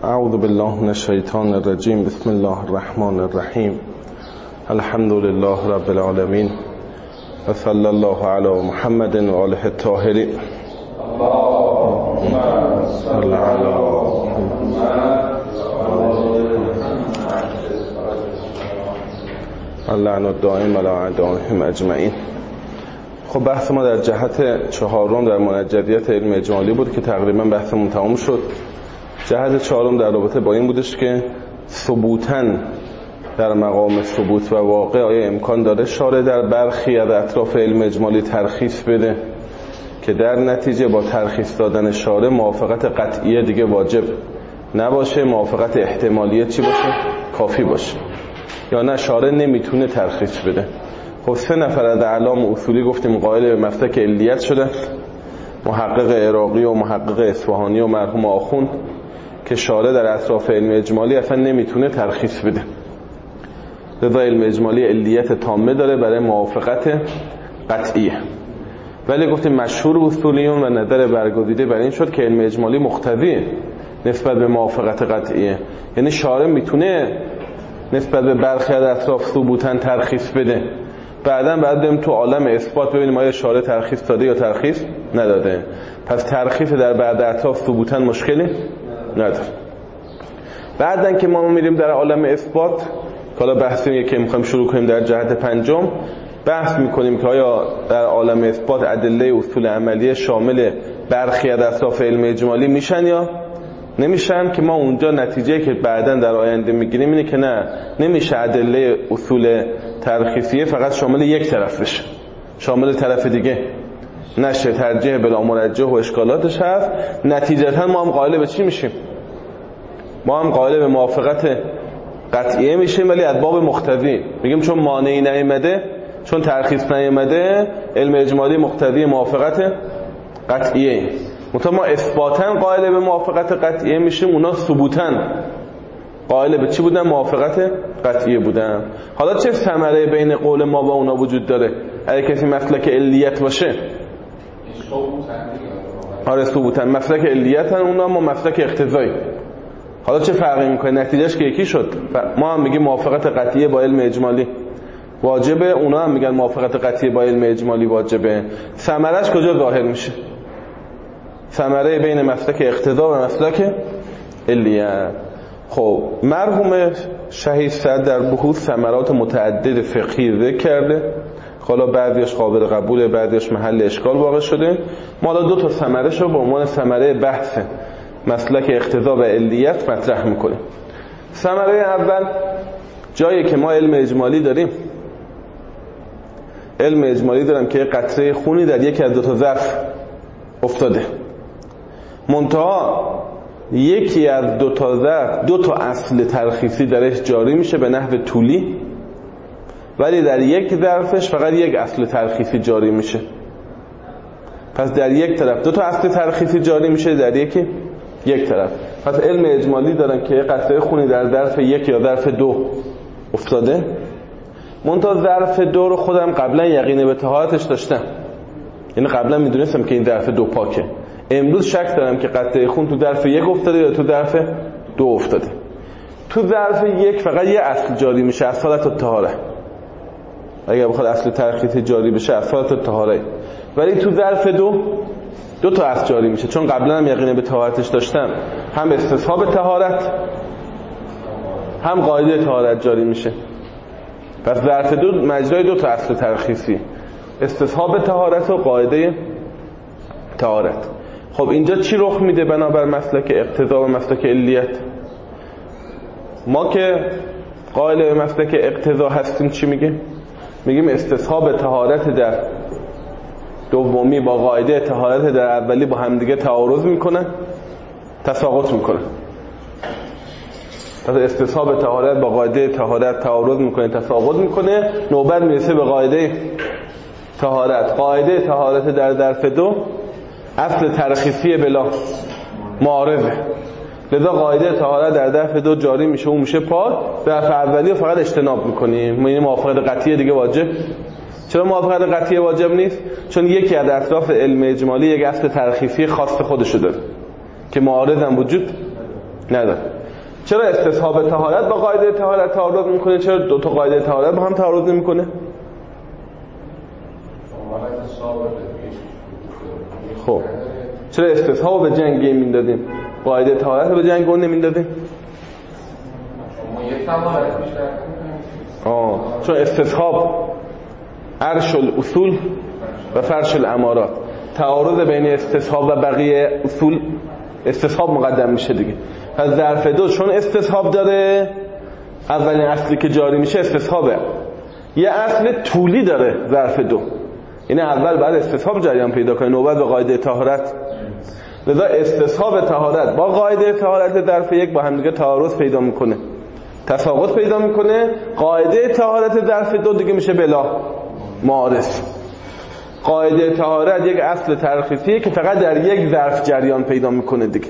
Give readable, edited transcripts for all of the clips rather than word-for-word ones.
اعوذ بالله من الشیطان الرجیم. بسم الله الرحمن الرحیم. الحمد لله رب العالمین و صلی الله علی محمد و آله الطاهرین. اللهم صل علی محمد اللعن الدائم علی اعدائهم اجمعین. خب بحث ما در جهت چهارم در منجدیت علم اجمالی بود که تقریبا بحثمون تمام شد. جهت چهارم در رابطه با این بودش که ثبوتاً در مقام ثبوت و واقع آیا امکان داره شارع در برخی از اطراف علم اجمالی ترخیص بده که در نتیجه با ترخیص دادن شارع موافقت قطعیه دیگه واجب نباشه، موافقت احتمالیه چی باشه؟ کافی باشه، یا نه شارع نمیتونه ترخیص بده. خب 3 نفر از اعلام اصولی گفتیم قائل به مسلک علیت شده، محقق عراقی و محقق اصفهانی و مرحوم آخوند، که شارع در اطراف علم اجمالی اصلا نمیتونه ترخیص بده. لذا علم اجمالی علیت تامه داره برای موافقت قطعیه. ولی گفتیم مشهور اصولیون و نظر برگزیده بر این شد که علم اجمالی مقتضیه نسبت به موافقت قطعیه، یعنی شارع میتونه نسبت به برخی از اطراف ثبوتاً ترخیص بده. بعداً بعد بریم تو عالم اثبات ببینیم آیا شارع ترخیص داده یا ترخیص نداده. پس ترخیص در بعد اطراف ثبوتاً مشکلی نداره. بعداً که ما میریم در عالم اثبات، حالا بحثی که میخوایم شروع کنیم در جهت پنجم، بحث میکنیم که آیا در عالم اثبات ادله اصول عملیه شامل برخی از اطراف علم اجمالی میشن یا نمیشن، که ما اونجا نتیجه که بعداً در آینده میگیریم اینه که نه، نمیشه ادله اصول ترخیصیه فقط شامل یک طرف بشه، شامل طرف دیگه نشه، ترجیح بلا مرجح و اشکالاتش هست. نتیجتا ما هم قائل به چی میشیم؟ ما هم قائل به موافقت قطعیه میشیم، ولی از باب مقتضی میگیم چون مانعی نیامده، چون ترخیص نیامده، علم اجمالی مقتضی موافقت قطعیه. مثلا ما اثباتاً قائل به موافقت قطعیه میشیم، اونا ثبوتاً قائل به چی بودن؟ موافقت قطعیه بودن. حالا چه ثمره بین قول ما با اونا وجود داره؟ اگه کسی مسلک علیت باشه، آره ثبوتاً مسلک علیتن اونا، ما مسلک اقتضایی. حالا چه فرقی میکنه؟ نتیجهش که یکی شد. ما هم میگیم موافقت قطعیه با علم اجمالی واجبه، اونا هم میگن موافقت قطعیه با علم اجمالی واجبه. ثمرش کجا ظاهر میشه؟ ثمره بین مسلک اقتضا و مسلک علیت. خب مرحوم شهید صدر در بحوث ثمرات متعدد فقهی ذکر کرده، حالا بعضیش قابل قبوله، بعضیش محل اشکال واقع شده. ما حالا 2 ثمره‌اش رو به عنوان ثمره بحث مسلک اقتضا و علیت مطرح میکنیم. ثمره اول، جایی که ما علم اجمالی داریم، علم اجمالی دارم که قطره خونی در یکی از 2 ظرف افتاده، منتها یکی از 2 ظرف 2 اصل ترخیصی درش جاری میشه به نحو طولی، ولی در یک ظرفش فقط 1 اصل ترخیصی جاری میشه. پس در یک طرف 2 اصل ترخیصی جاری میشه، در یک طرف. پس علم اجمالی دارن که قطره خونی در ظرف 1 یا ظرف 2 افتاده، منتها ظرف 2 رو خودم قبلا یقین به طهارتش داشتم، یعنی قبلا میدونستم که این ظرف 2 پاکه. امروز شک دارم که قطره خون تو ظرف 1 افتاده یا تو ظرف 2 افتاده. تو ظرف 1 فقط 1 اصل جاری میشه، اصالت الطهاره. اگر بخواد اصل ترخیصی جاری بشه اصالت الطهاره، ولی تو ظرف 2 تا اصل جاری میشه، چون قبلا هم یقین به طهارتش داشتم، هم استصحاب طهارت هم قاعده طهارت جاری میشه. پس ظرف 2 مجرای 2 تا اصل ترخیصی، استصحاب طهارت و قاعده طهارت. خب اینجا چی رخ میده بنابر مسلک اقتضا و مسلک علیت؟ ما که قائل به مسلک اقتضا هستیم چی میگه؟ میگیم استصحاب طهارت در دومی با قاعده طهارت در اولی با همدیگه تعارض میکنن، تساقط میکنن. پس استصحاب طهارت با قاعده طهارت تعارض میکنه، تساقط میکنه، نوبت میرسه به قاعده طهارت. قاعده طهارت در ظرف 2 اصل ترخیصی بلا معارضه، لذا قاعده طهارت در ظرف 2 جاری میشه، اون میشه پاک. ظرف اولی رو فقط اجتناب میکنیم، ما این موافقت قطعیه دیگه واجب. چرا موافقت قطعیه واجب نیست؟ چون یکی از اطراف علم اجمالی 1 اصل ترخیصی خاص خودشو داره که معارض هم وجود نداره. چرا استصحاب طهارت با قاعده طهارت تعارض میکنه؟ چرا دو تا قاعده طهارت با هم تعارض نمیکنه؟ خب چرا استصحاب به جنگ میندادیم قاعده طهارت به جنگ اون نمیندادیم؟ چون استصحاب عرش الاصول و فرش الامارات، تعارض بین استصحاب و بقیه اصول استصحاب مقدم میشه دیگه. پس ظرف دو چون استصحاب داره، اولین اصلی که جاری میشه استصحابه. یه اصل طولی داره ظرف دو، یعنی اول بعد استصحاب جریان پیدا کنه نوبت به قاعده طهارت. لذا استصحاب طهارت با قاعده طهارت ظرف یک با هم دیگه تعارض پیدا میکنه، تساقط پیدا میکنه. قاعده طهارت ظرف دو دیگه میشه بلا معارض. قاعده طهارت یک اصل ترخیصیه که فقط در یک ظرف جریان پیدا میکنه دیگه.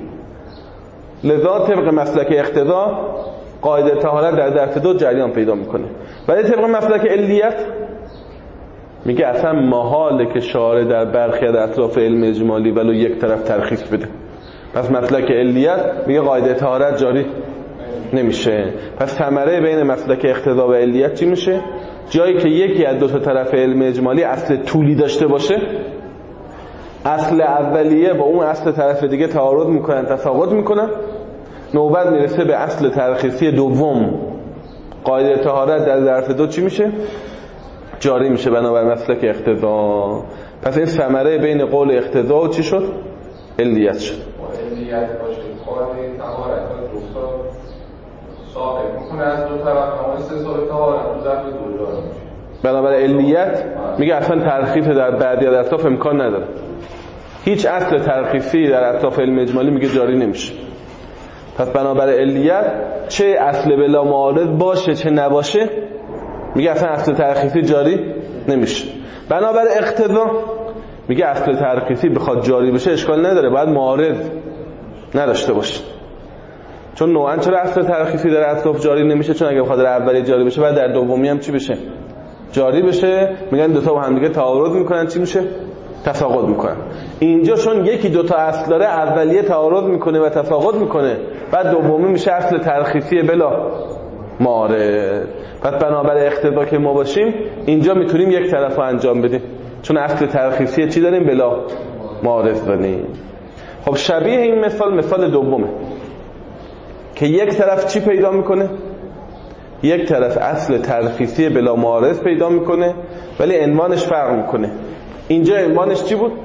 لذا طبق مسلک اقتضا قاعده طهارت در ظرف دو جریان پیدا میکنه. ولی طبق مسلک علیت میگه اصلا محاله که شارع در برخی از اطراف علم اجمالی ولو یک طرف ترخیص بده. پس مسلک علیت میگه قاعده طهارت جاری نمیشه. پس ثمره بین مسلک اقتضا و علیت چی میشه؟ جایی که یکی از دو تا طرف علم اجمالی اصل طولی داشته باشه، اصل اولیه با اون اصل طرف دیگه تعارض میکنن، تساقط میکنن، نوبت میرسه به اصل ترخیصی دوم، قاعده طهارت در ظرف دو چی میشه؟ جاری میشه بنابر مسلک اقتضا. پس این ثمره بین قول اقتضا و چی شد؟ علیت شد. علیت باشه قاعده طهارت دوستا ساقط میکنه از دو طرف، اما استصحاب طهارت تو ظرف دو جاری میشه. بنابر علیت میگه اصلا ترخیص در بعضی از اطراف امکان نداره. هیچ اصل ترخیصی در اطراف علم اجمالی میگه جاری نمیشه. پس بنابر علیت چه اصل بلا معارض باشه چه نباشه میگه اصلا اصل ترخیصی جاری نمیشه. بنابر اقتضا میگه اصل ترخیصی بخواد جاری بشه اشکال نداره، باید معارض نداشته باشه. چون نوعا چرا اصل ترخیصی در اطراف جاری نمیشه؟ چون اگه بخواد در اولی جاری بشه بعد در دومی هم چی بشه؟ جاری بشه. میگن دو تا با هم دیگه تعارض میکنن، چی میشه؟ تساقط میکنن. اینجا چون یکی دو تا اصل داره، اولیه تعارض میکنه و تساقط میکنه، بعد دومی میشه اصل ترخیصی بلا معارض. پس بنابر اقتضا که ما باشیم اینجا میتونیم یک طرف رو انجام بدیم، چون اصل ترخیصی چی داریم؟ بلا معارض داریم. خب شبیه این مثال دومه که یک طرف چی پیدا میکنه؟ یک طرف اصل ترخیصی بلا معارض پیدا میکنه ولی عنوانش فرق میکنه. اینجا عنوانش چی بود؟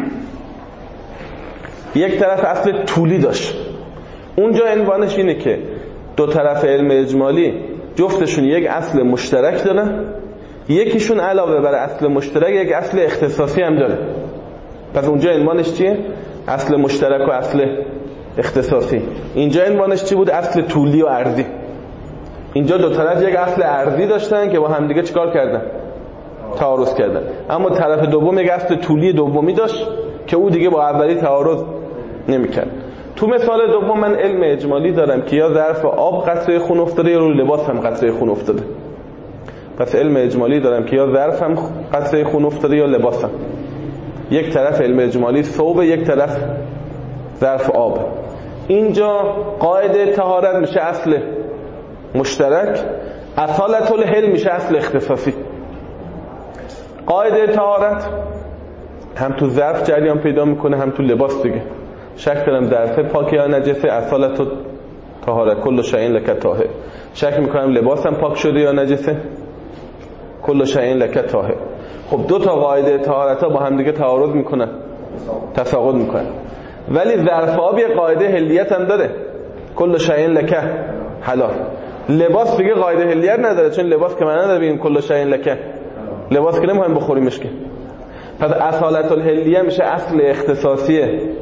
یک طرف اصل طولی داشت، اونجا عنوانش اینه که دو طرف علم اجمالی جفتشون یک اصل مشترک دارن، یکیشون علاوه بر اصل مشترک یک اصل اختصاصی هم داره. پس اونجا عنوانش چیه؟ اصل مشترک و اصل اختصاصی. اینجا عنوانش چی بود؟ اصل طولی و عرضی. اینجا دو طرف یک اصل عرضی داشتن که با هم دیگه چیکار کردن؟ تعارض کردن. اما طرف دوم یک اصل طولی دومی داشت که او دیگه با اولی تعارض نمی‌کرد. تو مثال دوم من علم اجمالی دارم که یا ظرف آب قطره خون افتاده یا رو لباس هم قطره خون افتاده. پس علم اجمالی دارم که یا ظرف هم قطره خون افتاده یا لباس هم. یک طرف علم اجمالی ثوب، یک طرف ظرف آب. اینجا قاعده طهارت میشه اصل مشترک، اصالت الحل میشه اصل اختصاصی. قاعده طهارت هم تو ظرف جریان پیدا میکنه هم تو لباس دیگه. شک دارم ظرف پاک یا نجسه، اصالت طهارت کل شیء لک طاهر. شک میکنم لباسم پاک شده یا نجسه، کل شیء لک طاهر. خب دو تا قاعده طهارت ها با هم دیگه تعارض میکنن، تساقط میکنن. ولی ظرف آب یه قاعده حلیت هم داره، کل شیء لک حلال. لباس دیگه قاعده حلیت نداره، چون لباس که من نداره بگیم کل شیء لک، لباس که نمیخوایم بخوریمش که. پس اصالت الحلیه میشه اصل اختصاصی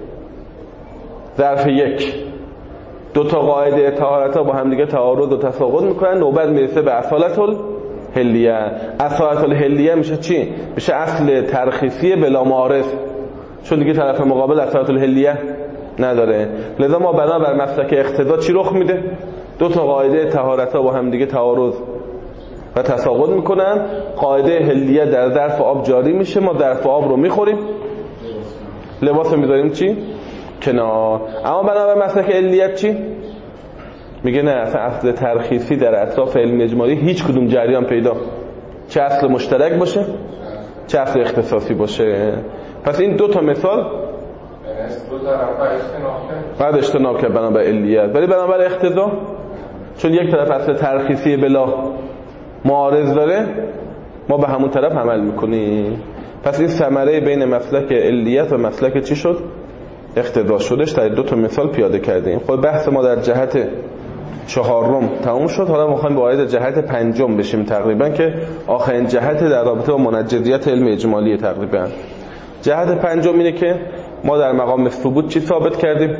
ظرف یک. دو تا قاعده طهارت ها با هم دیگه تعارض و تساقط میکنن، نوبت میرسه به اصالت الحلیه. اصالت الحلیه میشه چی؟ میشه اصل ترخیصی بلا معارض، چون دیگه طرف مقابل اصالت الحلیه نداره. لذا ما بنابر مسلک اقتضا چی رخ میده؟ دو تا قاعده طهارت ها با هم دیگه تعارض و تساقط میکنن، قاعده حلیه در ظرف آب جاری میشه، ما ظرف آب رو میخوریم، لباس رو میذاریم چی؟ کنار. اما بنابر مسلک علیت چی؟ میگه نه اصلا اصل ترخیصی در اطراف علم اجمالی هیچ کدوم جریان پیدا، چه اصل مشترک باشه چه اصل اختصاصی باشه. پس این دو تا مثال بعد اجتناب کرد بنابر علیت، ولی بنابر اقتضا چون یک طرف اصل ترخیصی بلا معارض داره ما به همون طرف عمل میکنیم. پس این ثمره بین مسلک علیت و مسلک چی شد؟ اقتضا شدش. در دو تا مثال پیاده کردیم. خب بحث ما در جهت چهارم تموم شد. حالا ما می‌خوایم وارد جهت پنجم بشیم تقریبا که آخرین جهت در رابطه با منجدیت علم اجمالی. تقریبا جهت پنجم اینه که ما در مقام ثبوت چی ثابت کردیم؟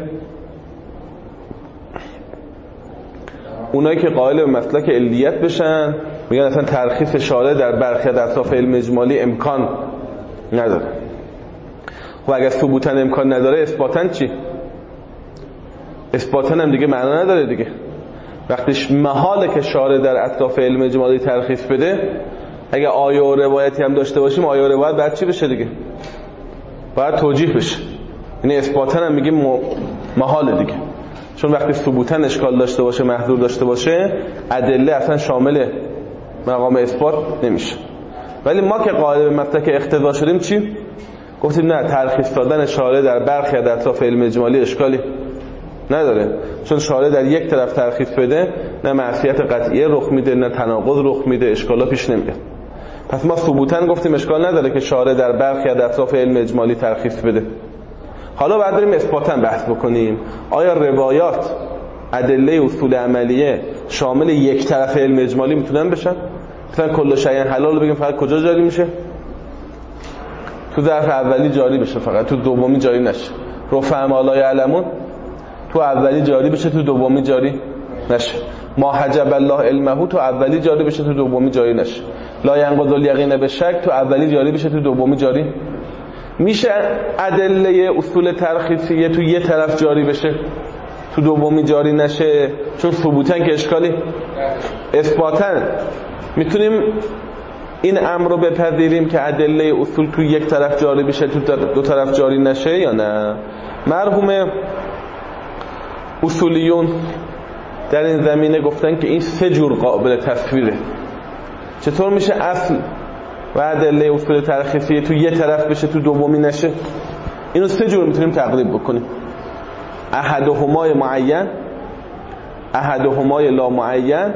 اونایی که قائل به مسلک علیت بشن میگن اصلا ترخیص شارع در برخی از اطراف علم اجمالی امکان نداره. خب اگر ثبوتاً امکان نداره اثباتاً چی؟ اثباتاً هم دیگه معنا نداره دیگه. وقتیش محاله که شارع در اطراف علم اجمالی ترخیص بده، اگه آیه و روایتی هم داشته باشیم آیه و روایت باید چی بشه دیگه؟ باید توجیه بشه. یعنی اثباتاً هم میگیم محاله دیگه، چون وقتی ثبوتاً اشکال داشته باشه محظور داشته باشه ادله اصلا شامل مقام اثبات نمیشه. ولی ما که قائل به مسلک اقتضا شدیم چی؟ گفتیم نه ترخیص دادن شارع در برخی از اطراف علم اجمالی اشکالی نداره، چون شارع در یک طرف ترخیص بده نه معصیت قطعیه رخ میده نه تناقض رخ میده، اشکالا پیش نمیاد. پس ما ثبوتاً گفتیم اشکال نداره که شارع در برخی از اطراف علم اجمالی ترخیص بده. حالا بعد بریم اثباتاً بحث بکنیم آیا روایات ادله اصول عملیه شامل یک طرف علم اجمالی میتونن بشن؟ مثلا کل شیء حلال بگیم فقط کجا جاری میشه؟ تو ظرف اولی جاری بشه فقط، تو دومی جاری نشه. رفع ما لا یعلمون تو اولی جاری بشه تو دومی جاری نشه. ما حجب الله علمه تو اولی جاری بشه تو دومی جاری نشه. لا ينقض الیقین بالشک تو اولی جاری بشه تو دومی جاری میشه. ادله اصول ترخیصیه تو یه طرف جاری بشه تو دومی جاری نشه، چون ثبوتاً که اشکالی. اثباتاً میتونیم این امر رو بپذیریم که ادله اصول تو یک طرف جاری بشه تو دو طرف جاری نشه یا نه؟ مرحوم اصولیون در این زمینه گفتن که این سه جور قابل تصویره. چطور میشه اصل و ادله اصول ترخیصیه تو یه طرف بشه تو دومی نشه؟ اینو سه جور میتونیم تقریب بکنیم. احدهما معین، احدهما لا معین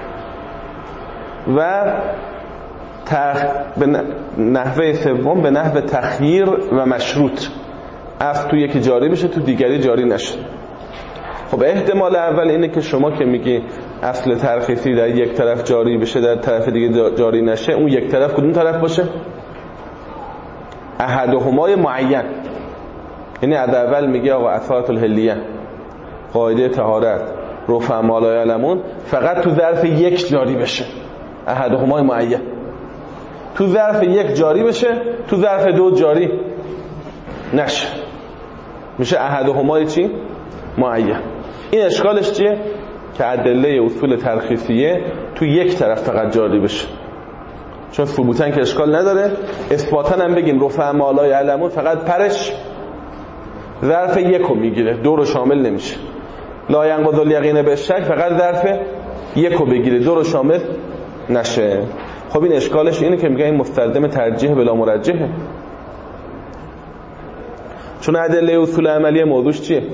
و به نحوه سوم به نحوه تخییر و مشروط. اصل تو یکی جاری بشه تو دیگری جاری نشه. خب احتمال اول اینه که شما که میگی اصل ترخیصی در یک طرف جاری بشه در طرف دیگه جاری نشه، اون یک طرف کدوم طرف باشه؟ احدهما معین. یعنی از اول میگه آقا اثارت الحلیه، قاعده طهارت، رفع ما لا یعلمون فقط تو ظرف یک جاری بشه. احدهما معین تو ظرف یک جاری بشه تو ظرف دو جاری نشه، میشه احدهما چی؟ معین. این اشکالش چیه؟ که ادله اصول ترخیصیه تو یک طرف فقط جاری بشه، چون ثبوتاً که اشکال نداره. اثباتاً هم بگیم رفع ما لا یعلمون فقط پرش ظرف یکو میگیره، دو رو شامل نمیشه. لا ينقض الیقین بالشک فقط ظرف یکو بگیره، دو رو شامل نشه. خب این اشکالش اینه که میگه این مستلزم ترجیح بلا مرجحه، چون ادله اصول عملی موضوعش چیه؟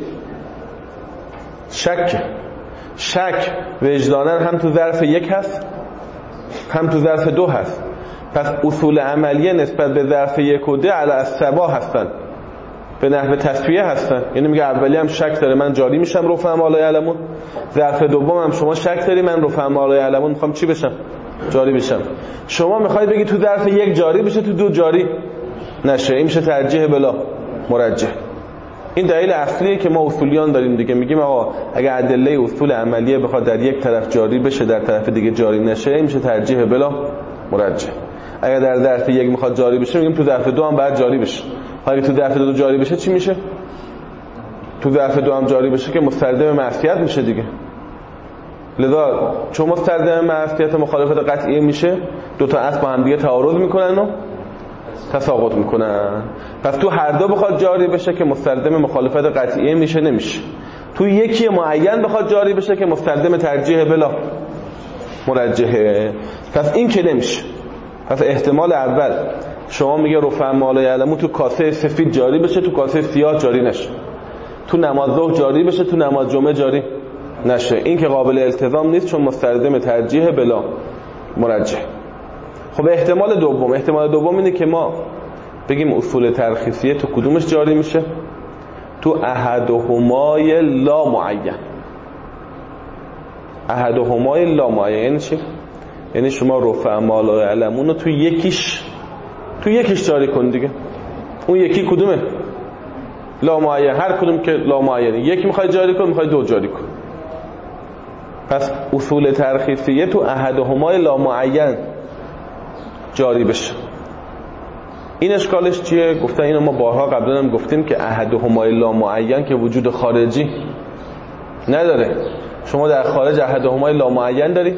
شک وجداناً هم تو ظرف یک هست هم تو ظرف دو هست. پس اصول عملیه نسبت به ظرف یک و ده علی السوا هستن، به نحو تسویه هستن. یعنی میگه اولی هم شک داره من جاری میشم رفع ما لا یعلمون، ظرف دوم هم شما شک داری من رفع ما لا یعلمون میخوام چی بشم؟ جاری بشم. شما میخواید بگی تو ظرف یک جاری بشه تو دو جاری نشه، این میشه ترجیح بلا مرجح. این دلیل اصلیه که ما اصولیان داریم دیگه، میگیم آقا اگه ادله اصول عملیه بخواد در یک طرف جاری بشه در طرف دیگه جاری نشه، این میشه ترجیح بلا مرجح. اگه در ظرف یک میخواد جاری بشه میگیم تو ظرف دو هم باید جاری بشه. اگه تو ظرف دو جاری بشه چی میشه؟ تو ظرف دو هم جاری بشه که مستلزم معصیت میشه دیگه. لذا چون مستلزم معصیت مخالفت قطعی میشه، دو تا اصل با هم دیگه تعارض میکنن و تساقط میکنن. پس تو هر دو بخواد جاری بشه که مستلزم مخالفت قطعی میشه نمیشه. تو یکی معین بخواد جاری بشه که مستلزم ترجیح بلا مرجحه. پس این که نمیشه. پس احتمال اول شما میگه رفع ما لا یعلمون تو کاسه سفید جاری بشه، تو کاسه سیاه جاری نشه، تو نماز ظهر جاری بشه، تو نماز جمعه جاری نشه. این که قابل التزام نیست چون مستلزم ترجیح بلا مرجح. خب احتمال دوم اینه که ما بگیم اصول ترخیصیه تو کدومش جاری میشه؟ تو احدهمای لا معین. احدهمای لا معین یعنی چی؟ یعنی شما رفع ما لا یعلمون رو تو یکیش جاری کن دیگه. اون یکی کدومه؟ لا معین. هر کدوم که لا معینه، یک میخوای جاری کن، میخوای دو جاری کن. پس اصول ترخیصیه تو احدهمای لا معین جاری بشه. این اشکالش چیه؟ گفتن اینو ما بارها قبلا هم گفتیم که احدهمای لا معین که وجود خارجی نداره. شما در خارج احدهمای لا معین داری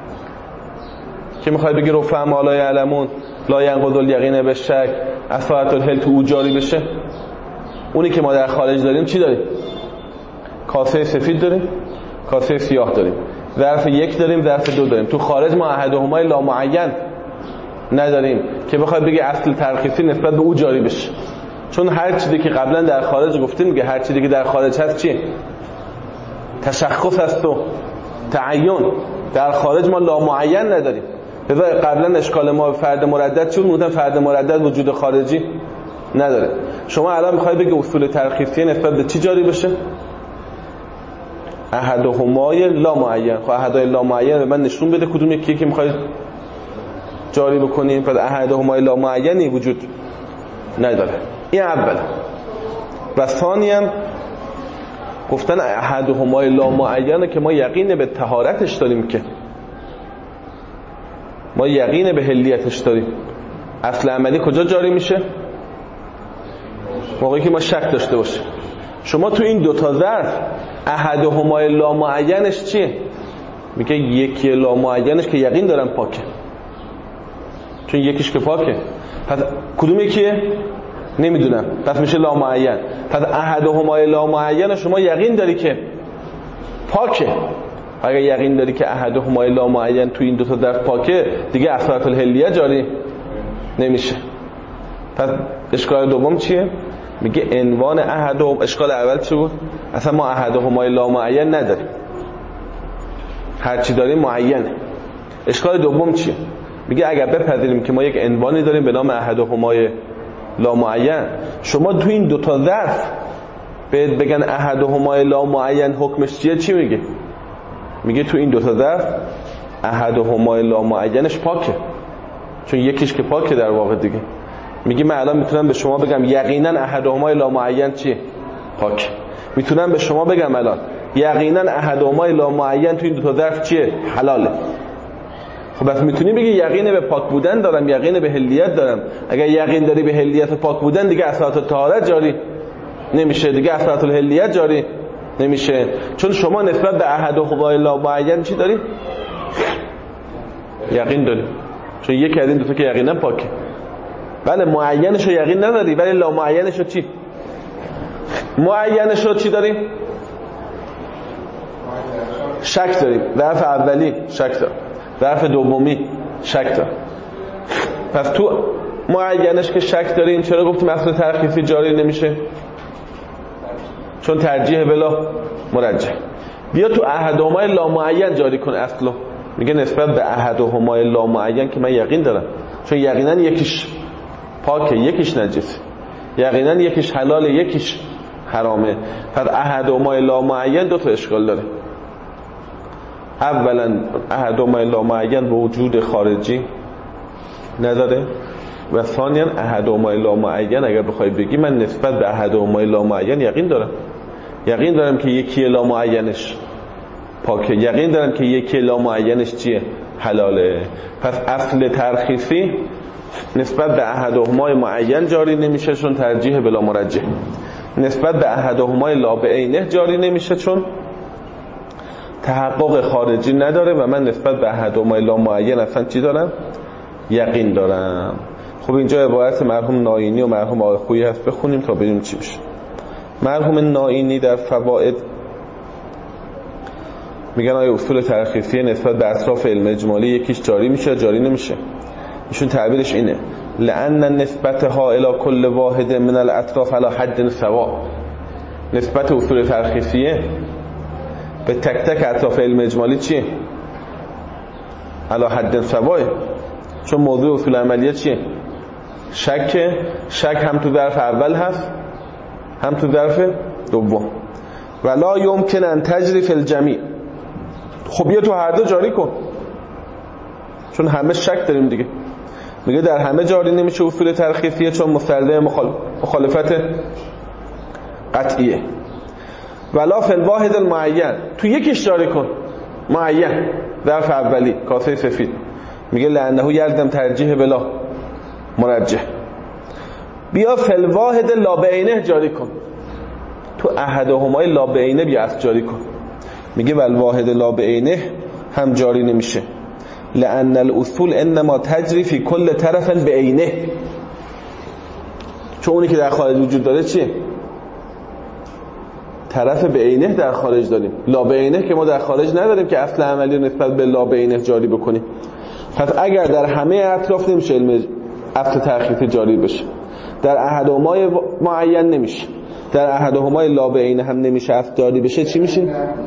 که میخوای بگی رفع ما لا یعلمون لا ینقض الیقین بالشک اثبات الحل تو او جاری بشه. اونی که ما در خارج داریم چی داریم؟ کاسه سفید داریم، کاسه سیاه داریم، ظرف یک داریم، ظرف دو داریم. تو خارج ما احدهمای لا معین نداریم که بخوای بگی اصل ترخیصی نسبت به او جاری بشه. چون هر چیزی که قبلا در خارج گفتیم میگه هر چیزی که در خارج هست چیه؟ تشخص هست و تعین. در خارج ما لا معین نداریم. لذا قبلا اشکال ما فرد مردد چون گفتن فرد مردد وجود خارجی نداره. شما الان میخوای بگی اصول ترخیصی نسبت به چی جاری بشه؟ احدهمای لا معین. خب احدهای لا معین به من نشون بده کدوم یکی که میخوای جاری بکنیم. پس احدهمای لا معینی وجود نداره. این اول. و ثانیاً گفتن احدهمای لا معینه که ما یقین به طهارتش داریم، که ما یقین به حلیتش داریم. اصل عملی کجا جاری میشه؟ موقعی که ما شک داشته باشیم. شما تو این دوتا ظرف احدهمای لا معینش چیه؟ میگه یکی لا معینش که یقین دارم پاکه، چون یکیش که پاکه. پس کدوم یکیه؟ نمیدونم. پس میشه لا معین. پس احدهمای لا معین شما یقین داری که پاکه. اگر یقین داری که احدهمای لا معین تو این دوتا ظرف پاکه، دیگه اثبات الحلیه جاری نمیشه. پس اشکال دوم چیه؟ میگه عنوان احدهم. اشکال اول چی بود؟ اصلا ما احدهمای لا معین نداریم، هرچی داریم معینه. اشکال دوم چیه؟ میگه اگر بپذیریم که ما یک عنوانی داریم به نام احدهمای لا معین، شما تو این دوتا ظرف بگن احدهمای لا معین حکمش چیه؟ چی میگه؟ میگه تو این دوتا ظرف احدهمای لا معینش پاکه، چون یکیش که پاکه در واقع دیگه. میگه من الان میتونم به شما بگم یقینا احدهمای لا معین چیه؟ پاکه. میتونم به شما بگم الان یقینا احدهمای لا معین تو این دوتا ظرف چیه؟ حلاله. خب بس میتونی بگی یقین به پاک بودن دارم، یقین به حلیت دارم. اگر یقین داری به حلیت و پاک بودن، دیگه اثبات طهارت جاری نمیشه، دیگه اثبات الحلیت جاری نمیشه. چون شما نسبت به احدهمای لا معین چی داری؟ یقین داری، چون یکی از این دو تا که یقینا پاکه. بله معینش رو یقین نداری، ولی لا معینش رو چی؟ معینش رو چی داریم؟ شک داریم. ظرف اولی شک داریم، ظرف دومی شک داریم. پس تو معینش که شک داریم، چرا گفتیم اصل ترخیصی جاری نمیشه؟ چون ترجیح بلا مرجح. بیا تو احدهمای لا معین جاری کن اصلو. میگه نسبت به احدهمای لا معین که من یقین دارم، چون یقینا یکیش پاکه، یکیش نجسه، یقینا یکیش حلاله، یکیش حرامه. پس احدهمای لا معین دو تا اشکال داره. اولا احدهمای لا معین به وجود خارجی نداره، و ثانیا احدهمای لا معین اگر بخوای بگی من نسبت به احدهمای لا معین یقین دارم که یکی لا معینش پاکه، یقین دارم که یکی لا معینش چیه؟ حلاله. پس اصل ترخیصی نسبت به احدهمای معین جاری نمیشه، چون ترجیح بلا مرجح. نسبت به احدهمای لا بعینه جاری نمیشه، چون تحقق خارجی نداره، و من نسبت به احدهمای لا معین اصلا چی دارم؟ یقین دارم. خب اینجا عبارت مرحوم ناینی و مرحوم آقای خویی هست، بخونیم تا ببینیم چی میشه. مرحوم ناینی در فواید میگن آیا اصول ترخیصیه نسبت به اطراف علم اجمالی یکیش جاری میشه جاری نمیشه؟ ایشون تعبیرش اینه لأن نسبتها الى کل واحد من الاطراف على حد سواء. نسبت اصول ترخیصیه به تک تک اطراف علم اجمالی چیه؟ علی حد سواء. چون موضوع اصول عملیه چیه؟ شک هم تو ظرف اول هست هم تو ظرف دوم. ولا یمکن ان تجری فی الجمیع. خب یا تو هر دو جاری کن، چون همه شک داریم دیگه. میگه در همه جاری نمیشه اصول ترخیصیه چون مستلزم مخالفت قطعیه. ولا فی الواحد المعین. تو یکیش جاری کن معین، ظرف اولی کاسه سفید. میگه لانه یلزم ترجیح بلا مرجح. بیا فی الواحد لا بعینه جاری کن، تو احدهما لا بعینه بیا اصل جاری کن. میگه والواحد لا بعینه هم جاری نمیشه لان الاصول انما تجری فی کل طرف بعینه. چون اونی که در خارج وجود داره چیه؟ طرف بعینه در خارج داریم. لا بعینه که ما در خارج نداریم که اصل عملی رو نسبت به لا بعینه جاری بکنیم. پس اگر در همه اطراف نمیشه علم اصل ترخیصی جاری بشه، در احدهما معین نمیشه، در احدهما لا بعینه هم نمیشه اصل جاری بشه، چی میشه؟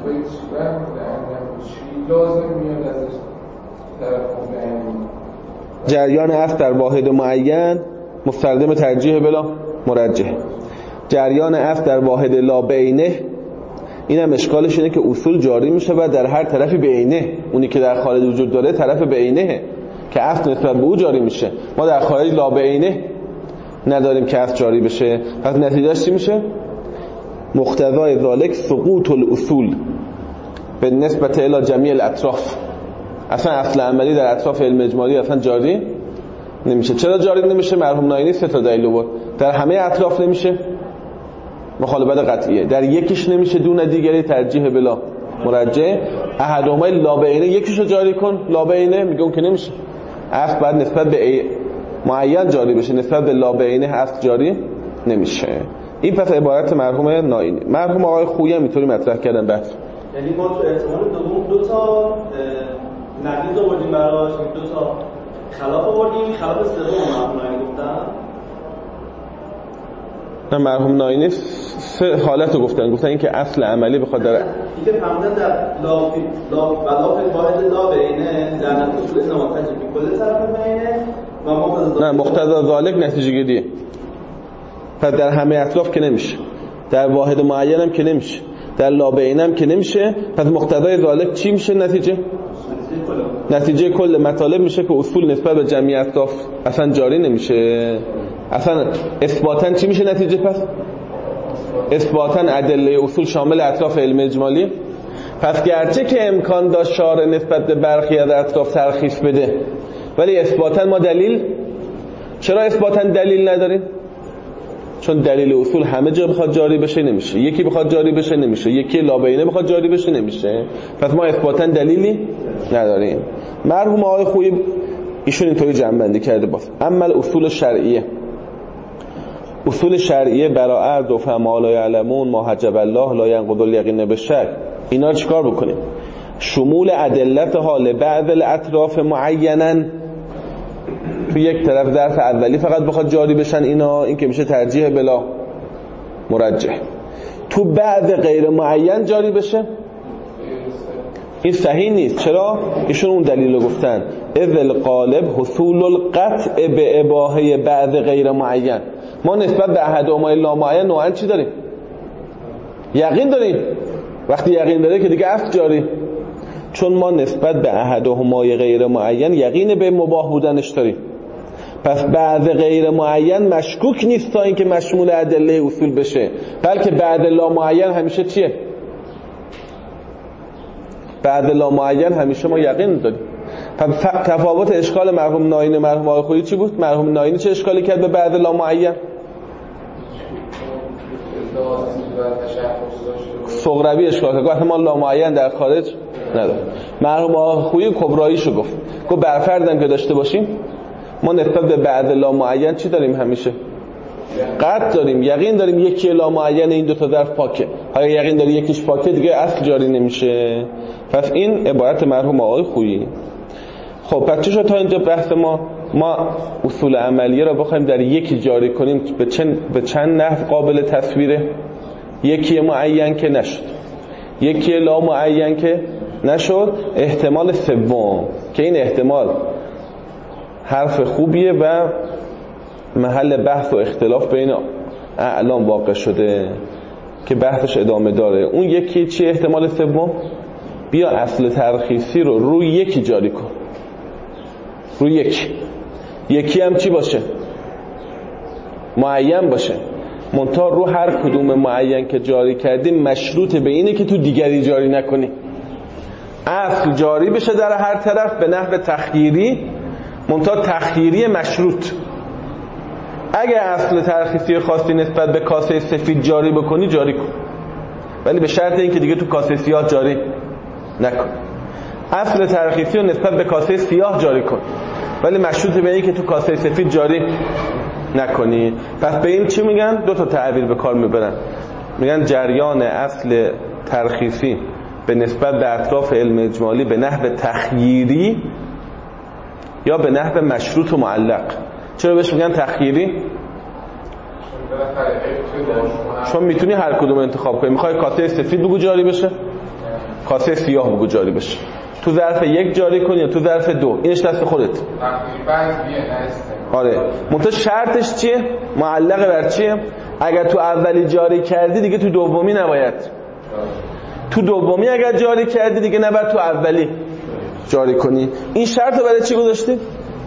جریان اصل در واحد معین مستلزم ترجیح بلا مرجح. جریان اصل در واحد لا بعینه اینم اشکالش اینه که اصول جاری میشه و در هر طرفی بعینه. اونی که در خارج وجود داره طرف بعینه که اصل نسبت به او جاری میشه. ما در خارج لا بعینه نداریم که اصل جاری بشه. پس نتیجهش چی میشه؟ مقتضای ذالک سقوط الاصول به نسبت الی جمیع الاطراف. اصلا اصل عملی در اطراف علم اجمالی اصلا جاری نمیشه. چرا جاری نمیشه؟ مرحوم ناینی سه تا دلیل بود. در همه اطراف نمیشه مخالفت قطعیه، در یکیش نمیشه دون دیگری ترجیح بلا مرجح. احدهما لا بعینه یکیشو جاری کن لا بعینه، میگه اون که نمیشه. اصل بعد نسبت به معین جاری بشه، نسبت به لا بعینه اصل جاری نمیشه. این پس عبارت مرحوم ناینی. مرحوم آقای خویی هم اینطوری مطرح کردن بحث. یعنی ما تو احتمال دوم دو تا نقیض آوردیم براش، دو تا خلاف آوردیم. خلاف سوم مرحوم ناینی گفتن. نه مرحوم ناینی سه حالت رو گفتن این که اصل عملی بخواد در اینکه فهمیدن در ولا فی واحد لا بعینه در اصول انما تجری فی کل طرف بعینه و ما نه مقتضا ذالک نتیجه گیریه. پس در همه اطراف که نمیشه، در واحد معین هم که نمیشه، در لا بعینه هم که نمیشه. پس مقتضای ذالک چی میشه؟ نتیجه کل مطالب میشه که اصول نسبت به جمعی اطراف اصلا جاری نمیشه. اصلا اثباتاً چی میشه نتیجه؟ پس اثباتاً ادله اصول شامل اطراف علم اجمالی. پس گرچه که امکان داشت شارع نسبت به برخی از اطراف ترخیص بده، ولی اثباتاً ما دلیل. چرا اثباتاً دلیل نداریم؟ چون دلیل اصول همه جا بخواد جاری بشه نمیشه، یکی بخواد جاری بشه نمیشه، یکی لا بعینه بخواد جاری بشه نمیشه. پس ما اثباتاً دلیلی نداریم. مرحوم آقای خویی ایشون اینطوری جمع بندی کرده. باز اما اصول شرعیه، اصول شرعیه برای عرض و فما لا یعلمون ما حجب الله لا ينقض الیقین بالشک. اینا رو چیکار بکنیم؟ شمول ادلتها لبعض الاطراف معینا. تو یک طرف ظرف اولی فقط بخواد جاری بشن اینا، این که میشه ترجیح بلا مرجح. تو بعض غیر معین جاری بشه این صحیح نیست. چرا؟ ایشون اون دلیل رو گفتن اذ الغالب حصول القطع به اباحه بعض غیر معین. ما نسبت به احدهما لا معین نوعا چی داریم؟ یقین داریم. وقتی یقین داره که دیگه اصل جاری. چون ما نسبت به احدهما غیر معین یقین به مباح بودنش داریم. پس بعد غیر معین مشکوک نیست تا اینکه مشمول ادله اصول بشه، بلکه بعد لا معین همیشه چیه؟ بعد لا معین همیشه ما یقین داریم. پس تفاوت اشکال مرحوم ناینی مرحوم آقای خویی چی بود؟ مرحوم ناینی چه اشکالی کرد به بعد لا معین؟ صغروی اشکال کرد. ما لا معین در خارج نداریم. مرحوم آقای خویی کبراییشو گفت برفرضم که داشته باشیم ما نسبت به بعد لا معین چی داریم؟ همیشه قطع داریم، یقین داریم یکی لا معین این دو تا ظرف پاکه. اگه یقین داری یکیش پاکه دیگه اصل جاری نمیشه. پس این عبارت مرحوم آقای خویی. خب پس چه شد تا اینجا بحث ما اصول عملیه را بخوایم در یکی جاری کنیم به چند نحو قابل تصویره؟ یکی معین که نشد، یکی لا معین که نشد، احتمال سوم که این احتمال حرف خوبیه و محل بحث و اختلاف بین اعلام واقع شده که بحثش ادامه داره. اون یکی چیه احتمال سوم؟ بیا اصل ترخیصی رو روی یکی جاری کن، روی یکی هم چی باشه؟ معین باشه. منتها رو هر کدوم معین که جاری کردی مشروط به اینه که تو دیگری جاری نکنی. اصل جاری بشه در هر طرف به نحو تخییری، منتها تخییری مشروط. اگه اصل ترخیصی خاصی نسبت به کاسه سفید جاری بکنی جاری کن، ولی به شرط اینکه دیگه تو کاسه سیاه جاری نکن. اصل ترخیصی رو نسبت به کاسه سیاه جاری کن، ولی مشروط به اینکه تو کاسه سفید جاری نکنی. پس به این چی میگن؟ دو تا تعبیر به کار میبرن. میگن جریان اصل ترخیصی به نسبت به اطراف علم اجمالی به نحو تخییری یا به نحو مشروط و معلق. چرا بهش میگن تخییری؟ چون میتونی هر کدوم انتخاب کنی. میخوای کاسه سفید بگو جاری بشه، کاسه سیاه بگو جاری بشه، تو ظرف یک جاری کنی یا تو ظرف دو، اینش دست خودت. آره، منتها شرطش چیه؟ معلق بر چیه؟ اگر تو اولی جاری کردی دیگه تو دومی نباید. تو دومی اگر جاری کردی دیگه نباید تو اولی جاری کنی. این شرط رو برای چی گذاشتی؟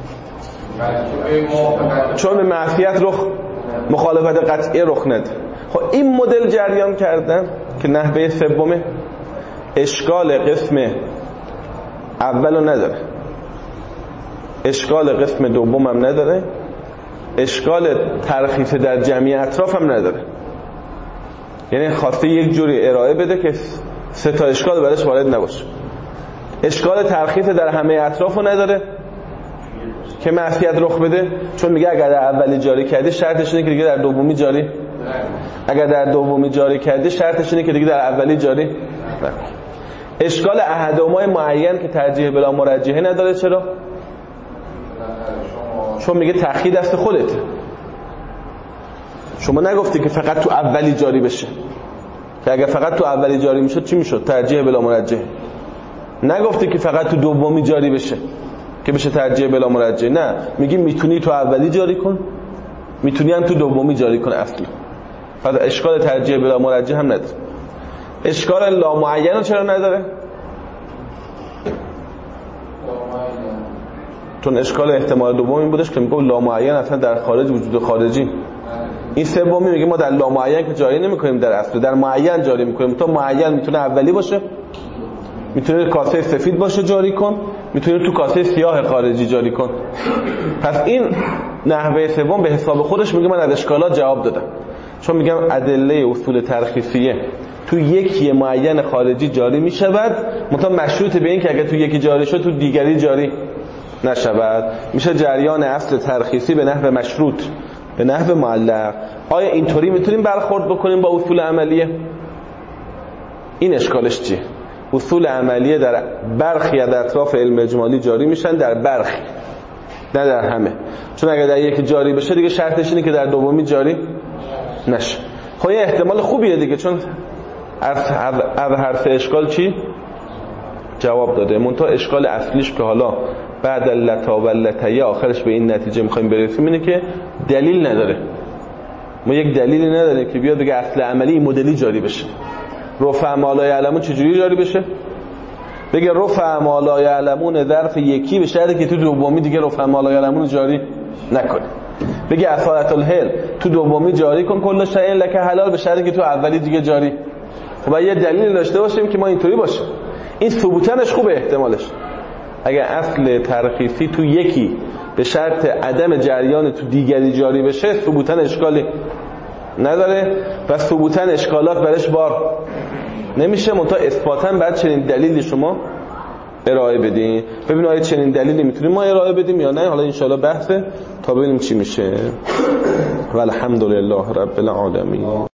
چون به معصیت مخالفت قطعی رخ نده. خب این مدل جریان کردن که نحوه سومه اشکال قسم اولو نداره، اشکال قسم دوم هم نداره، اشکال ترخیص در جمعی اطراف هم نداره. یعنی خواسته یک جوری ارائه بده که سه تا اشکال برش وارد نباشه. اشکال ترخیص در همه اطرافو نداره که معصیت رخ بده، چون میگه اگر در اولی جاری کردی شرطش اینه که دیگه در دومی جاری، اگر در دومی جاری کردی شرطش اینه که دیگه در اولی جاری نکن. اشکال احدهما معین که ترجیح بلا مرجحه نداره. چرا؟ چون میگه تأخیر دست خودت. شما نگفتی که فقط تو اولی جاری بشه، که اگر فقط تو اولی جاری میشد چی میشد؟ ترجیح بلا مرجحه. نگفتی که فقط تو دومی جاری بشه که بشه ترجیح بلا مرجحه. نه، میگی میتونی تو اولی جاری کن، میتونی هم تو دومی جاری کن اصلی. پس اشکال ترجیح بلا مرجحه هم نداره. اشکال لا معین رو چرا نداره؟ چون اشکال احتمال دوم این بودش که میگه لا معین اصلا در خارج وجود خارجی. این سومی میگه ما در لا معین که جاری نمی‌کنیم، در اصل در معین جاری می‌کنیم. تو معین میتونه اولی باشه، میتونه کاسه سفید باشه جاری کن، میتونه تو کاسه سیاه خارجی جاری کن. پس این نحوه سوم به حساب خودش میگه من از اشکالات جواب دادم، چون میگم ادله اصول ترخیصیه تو یکی معین خارجی جاری میشود، منتها مشروط به این که اگه تو یکی جاری شد تو دیگری جاری نشود. میشه جریان اصل ترخیصی به نحو مشروط به نحو معلق. آیا اینطوری میتونیم برخورد بکنیم با اصول عملیه؟ این اشکالش چیه؟ اصول عملیه در برخی از اطراف علم اجمالی جاری میشن، در برخی، نه در همه. چون اگر در یکی جاری بشه دیگه شرطش اینه که در دومی جاری نشه. خب یه احتمال خوبیه دیگه، چون از هر سه اشکال چی؟ جواب داده. منتها اشکال اصلیش که حالا بعد اللتا و اللتیه آخرش به این نتیجه میخوایم برسیم اینه که دلیل نداره. ما یک دلیلی نداریم که بیاد بگه اصل عملی این مدلی جاری بشه. رفع ما لا یعلمون چجوری جاری بشه؟ بگه رفع ما لا یعلمون ظرف یکی به شرطی که تو دومی دیگه رفع ما لا یعلمون جاری نکنه. بگه اصالت الحل تو دومی جاری کن کل شیء لک حلال به شرطی که تو اولی دیگه جاری. خب یه دلیل داشته باشیم که ما اینطوری باشه. این ثبوتنش خوبه احتمالش. اگر اصل ترخیصی تو یکی به شرط عدم جریان تو دیگری جاری بشه ثبوتن اشکالی نداره و ثبوتن اشکالات برش بار نمیشه. منتها اثباتن بعد چنین دلیلی شما ارائه بدیم. ببینیم آیا چنین دلیلی میتونیم ما ارائه بدیم یا نه. حالا ان شاء الله بحثه تا ببینیم چی میشه. والحمدلله رب العالمین.